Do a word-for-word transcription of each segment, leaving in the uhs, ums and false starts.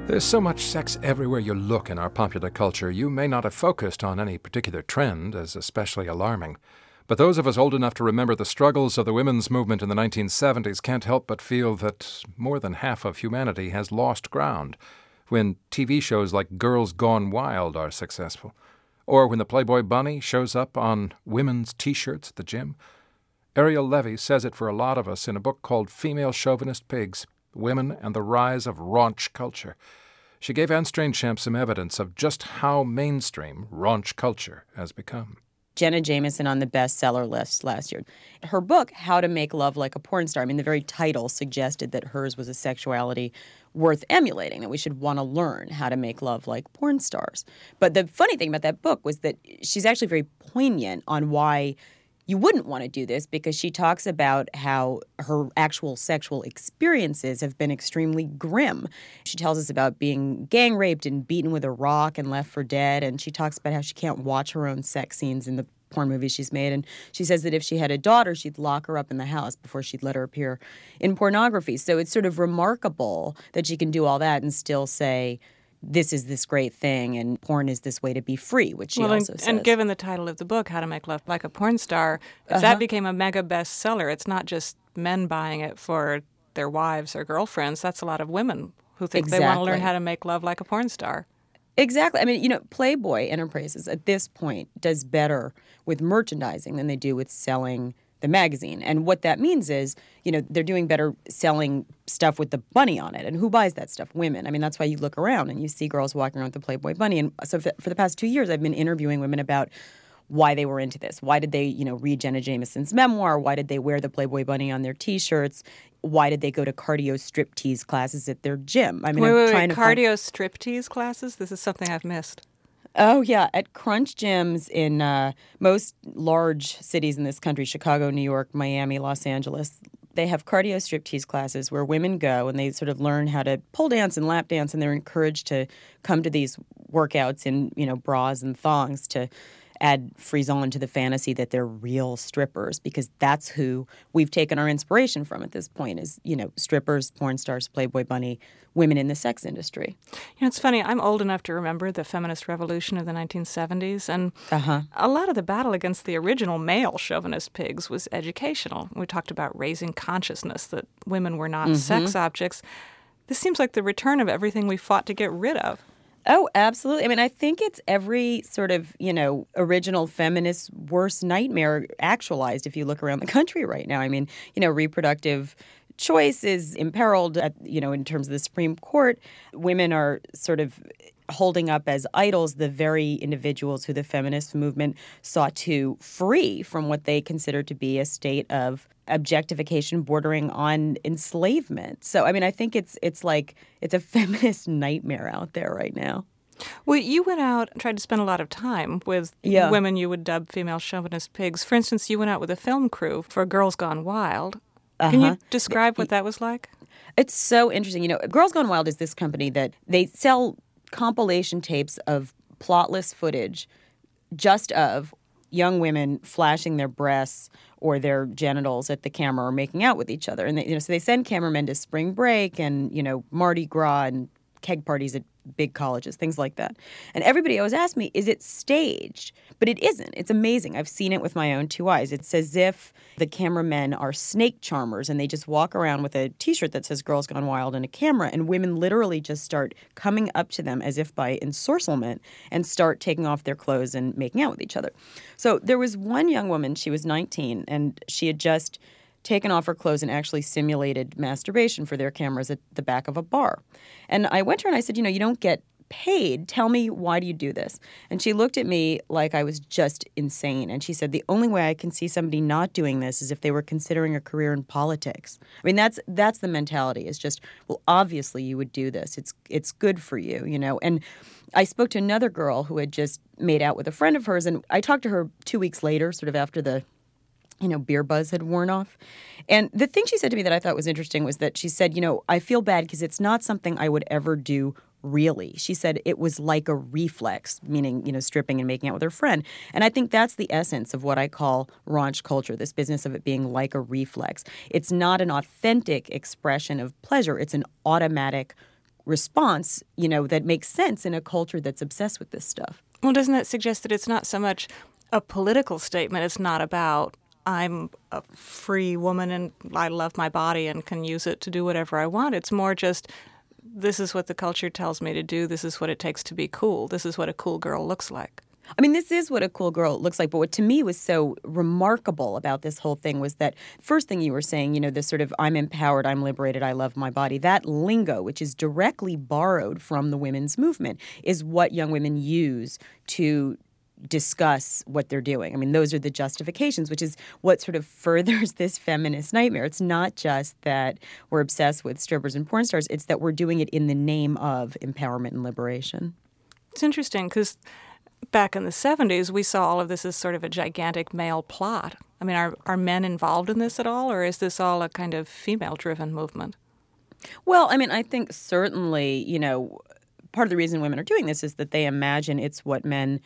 There's so much sex everywhere you look in our popular culture, you may not have focused on any particular trend as especially alarming. But those of us old enough to remember the struggles of the women's movement in the nineteen seventies can't help but feel that more than half of humanity has lost ground when T V shows like Girls Gone Wild are successful, or when the Playboy Bunny shows up on women's T-shirts at the gym. Ariel Levy says it for a lot of us in a book called Female Chauvinist Pigs, Women and the Rise of Raunch Culture. She gave Anne Strainchamp some evidence of just how mainstream raunch culture has become. Jenna Jameson on the bestseller list last year. Her book, How to Make Love Like a Porn Star, I mean, the very title suggested that hers was a sexuality worth emulating, that we should want to learn how to make love like porn stars. But the funny thing about that book was that she's actually very poignant on why you wouldn't want to do this, because she talks about how her actual sexual experiences have been extremely grim. She tells us about being gang raped and beaten with a rock and left for dead. And she talks about how she can't watch her own sex scenes in the porn movies she's made. And she says that if she had a daughter, she'd lock her up in the house before she'd let her appear in pornography. So it's sort of remarkable that she can do all that and still say, this is this great thing, and porn is this way to be free, which she well, also and, says. And given the title of the book, How to Make Love Like a Porn Star, if Uh-huh. that became a mega bestseller, it's not just men buying it for their wives or girlfriends. That's a lot of women who think Exactly. they want to learn how to make love like a porn star. Exactly. I mean, you know, Playboy Enterprises at this point does better with merchandising than they do with selling the magazine. And what that means is, you know, they're doing better selling stuff with the bunny on it. And who buys that stuff? Women. I mean, that's why you look around and you see girls walking around with the Playboy bunny. And so for the past two years, I've been interviewing women about why they were into this. Why did they, you know, read Jenna Jameson's memoir? Why did they wear the Playboy bunny on their T-shirts? Why did they go to cardio striptease classes at their gym? I mean, wait, I'm wait, trying wait. to Cardio find... striptease classes? This is something I've missed. Oh, yeah. At Crunch gyms in uh, most large cities in this country, Chicago, New York, Miami, Los Angeles, they have cardio striptease classes where women go and they sort of learn how to pole dance and lap dance, and they're encouraged to come to these workouts in, you know, bras and thongs to add frisson to the fantasy that they're real strippers, because that's who we've taken our inspiration from at this point is, you know, strippers, porn stars, Playboy bunny, women in the sex industry. You know, it's funny. I'm old enough to remember the feminist revolution of the nineteen seventies, and uh-huh. a lot of the battle against the original male chauvinist pigs was educational. We talked about raising consciousness that women were not mm-hmm. sex objects. This seems like the return of everything we fought to get rid of. Oh, absolutely. I mean, I think it's every sort of, you know, original feminist worst nightmare actualized if you look around the country right now. I mean, you know, reproductive choice is imperiled, at, you know, in terms of the Supreme Court. Women are sort of holding up as idols the very individuals who the feminist movement sought to free from what they considered to be a state of objectification bordering on enslavement. So, I mean, I think it's it's like it's a feminist nightmare out there right now. Well, you went out and tried to spend a lot of time with yeah. women you would dub female chauvinist pigs. For instance, you went out with a film crew for Girls Gone Wild. Uh-huh. Can you describe what that was like? It's so interesting. You know, Girls Gone Wild is this company that they sell compilation tapes of plotless footage just of young women flashing their breasts or their genitals at the camera or making out with each other. And they, you know, so they send cameramen to spring break and, you know, Mardi Gras and keg parties at big colleges, things like that. And everybody always asks me, is it staged? But it isn't. It's amazing. I've seen it with my own two eyes. It's as if the cameramen are snake charmers and they just walk around with a T-shirt that says Girls Gone Wild and a camera, and women literally just start coming up to them as if by ensorcelment and start taking off their clothes and making out with each other. So there was one young woman, she was nineteen, and she had just taken off her clothes and actually simulated masturbation for their cameras at the back of a bar. And I went to her and I said, you know, you don't get paid. Tell me, why do you do this? And she looked at me like I was just insane. And she said, the only way I can see somebody not doing this is if they were considering a career in politics. I mean, that's that's the mentality. It's just, well, obviously you would do this. It's it's good for you, you know. And I spoke to another girl who had just made out with a friend of hers. And I talked to her two weeks later, sort of after the you know, beer buzz had worn off. And the thing she said to me that I thought was interesting was that she said, you know, I feel bad because it's not something I would ever do really. She said it was like a reflex, meaning, you know, stripping and making out with her friend. And I think that's the essence of what I call raunch culture, this business of it being like a reflex. It's not an authentic expression of pleasure. It's an automatic response, you know, that makes sense in a culture that's obsessed with this stuff. Well, doesn't that suggest that it's not so much a political statement? It's not about I'm a free woman and I love my body and can use it to do whatever I want. It's more just this is what the culture tells me to do. This is what it takes to be cool. This is what a cool girl looks like. I mean, this is what a cool girl looks like. But what to me was so remarkable about this whole thing was that first thing you were saying, you know, this sort of I'm empowered, I'm liberated, I love my body. That lingo, which is directly borrowed from the women's movement, is what young women use to discuss what they're doing. I mean, those are the justifications, which is what sort of furthers this feminist nightmare. It's not just that we're obsessed with strippers and porn stars. It's that we're doing it in the name of empowerment and liberation. It's interesting because back in the seventies, we saw all of this as sort of a gigantic male plot. I mean, are, are men involved in this at all, or is this all a kind of female-driven movement? Well, I mean, I think certainly, you know, part of the reason women are doing this is that they imagine it's what men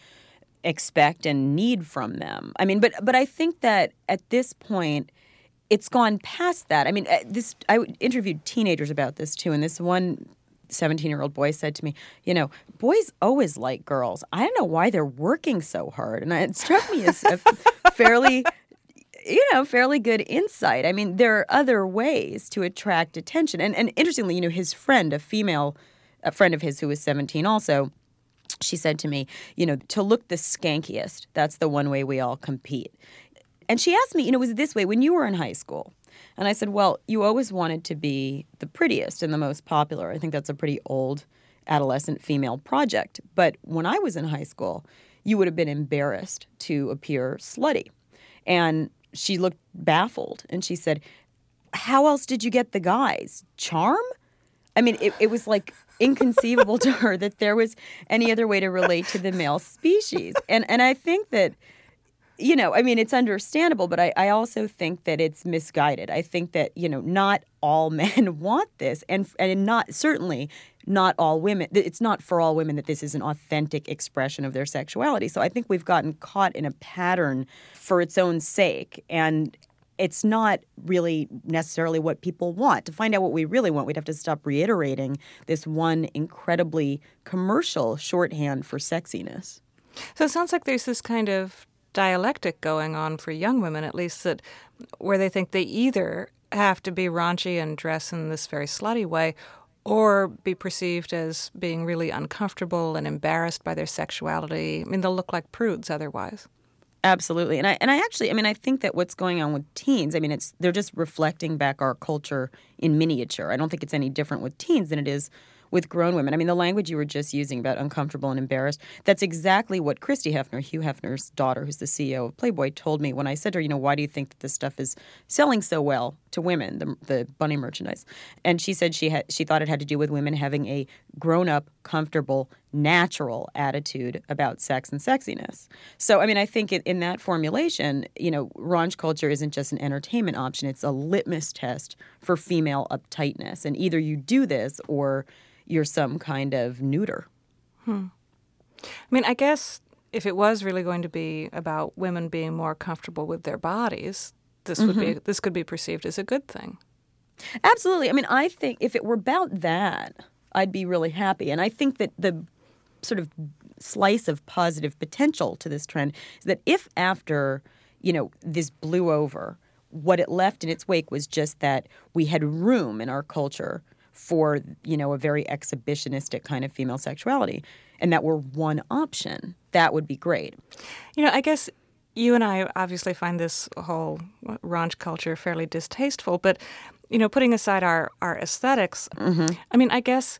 expect and need from them. I mean, but but I think that at this point, it's gone past that. I mean, this I interviewed teenagers about this too, and this one seventeen-year-old boy said to me, you know, boys always like girls. I don't know why they're working so hard. And it struck me as a fairly, you know, fairly good insight. I mean, there are other ways to attract attention. And, and interestingly, you know, his friend, a female, a friend of his who was seventeen also, she said to me, you know, to look the skankiest, that's the one way we all compete. And she asked me, you know, was it this way when you were in high school? And I said, well, you always wanted to be the prettiest and the most popular. I think that's a pretty old adolescent female project. But when I was in high school, you would have been embarrassed to appear slutty. And she looked baffled. And she said, how else did you get the guys? Charm? I mean, it, it was like inconceivable to her that there was any other way to relate to the male species. And and I think that, you know, I mean, it's understandable, but I, I also think that it's misguided. I think that, you know, not all men want this, and and not certainly not all women. It's not for all women that this is an authentic expression of their sexuality. So I think we've gotten caught in a pattern for its own sake, and it's not really necessarily what people want. To find out what we really want, we'd have to stop reiterating this one incredibly commercial shorthand for sexiness. So it sounds like there's this kind of dialectic going on for young women, at least, that where they think they either have to be raunchy and dress in this very slutty way or be perceived as being really uncomfortable and embarrassed by their sexuality. I mean, they'll look like prudes otherwise. Absolutely. And I and I actually, I mean, I think that what's going on with teens, I mean, it's they're just reflecting back our culture in miniature. I don't think it's any different with teens than it is with grown women. I mean, the language you were just using about uncomfortable and embarrassed, that's exactly what Christy Hefner, Hugh Hefner's daughter, who's the C E O of Playboy, told me when I said to her, you know, why do you think that this stuff is selling so well to women, the, the bunny merchandise? And she said she had she thought it had to do with women having a grown-up, comfortable, natural attitude about sex and sexiness. So, I mean, I think it, in that formulation, you know, raunch culture isn't just an entertainment option. It's a litmus test for female uptightness. And either you do this or you're some kind of neuter. Hmm. I mean, I guess if it was really going to be about women being more comfortable with their bodies, this would mm-hmm. be this could be perceived as a good thing. Absolutely. I mean, I think if it were about that, I'd be really happy. And I think that the sort of slice of positive potential to this trend is that if after, you know, this blew over, what it left in its wake was just that we had room in our culture for, you know, a very exhibitionistic kind of female sexuality, and that were one option, that would be great. You know, I guess you and I obviously find this whole raunch culture fairly distasteful, but, you know, putting aside our, our aesthetics, mm-hmm. I mean, I guess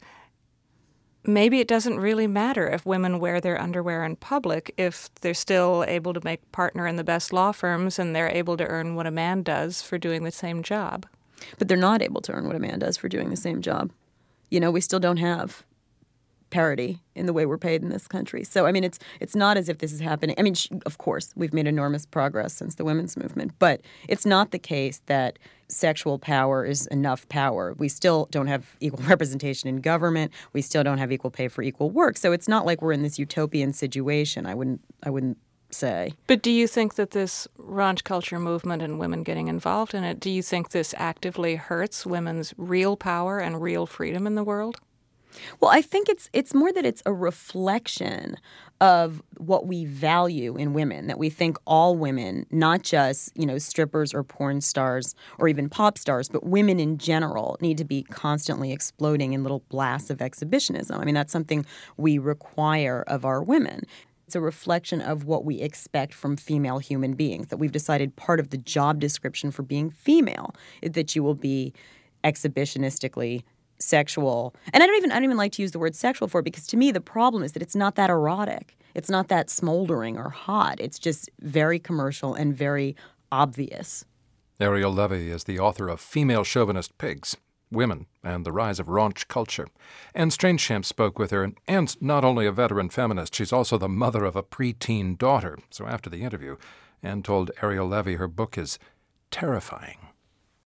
maybe it doesn't really matter if women wear their underwear in public if they're still able to make partner in the best law firms and they're able to earn what a man does for doing the same job. But they're not able to earn what a man does for doing the same job. You know, we still don't have parity in the way we're paid in this country. So, I mean, it's it's not as if this is happening. I mean, sh- of course, we've made enormous progress since the women's movement, but it's not the case that sexual power is enough power. We still don't have equal representation in government. We still don't have equal pay for equal work. So it's not like we're in this utopian situation. I wouldn't I wouldn't say. But do you think that this raunch culture movement and women getting involved in it, do you think this actively hurts women's real power and real freedom in the world? Well, I think it's it's more that it's a reflection of what we value in women, that we think all women, not just, you know, strippers or porn stars or even pop stars, but women in general need to be constantly exploding in little blasts of exhibitionism. I mean, that's something we require of our women. It's a reflection of what we expect from female human beings, that we've decided part of the job description for being female is that you will be exhibitionistically sexual. And I don't even I don't even like to use the word sexual for it, because to me the problem is that it's not that erotic. It's not that smoldering or hot. It's just very commercial and very obvious. Ariel Levy is the author of Female Chauvinist Pigs, Women, and the Rise of Raunch Culture. Anne Strainchamp spoke with her, and Anne's not only a veteran feminist, she's also the mother of a preteen daughter. So after the interview, Anne told Ariel Levy her book is terrifying.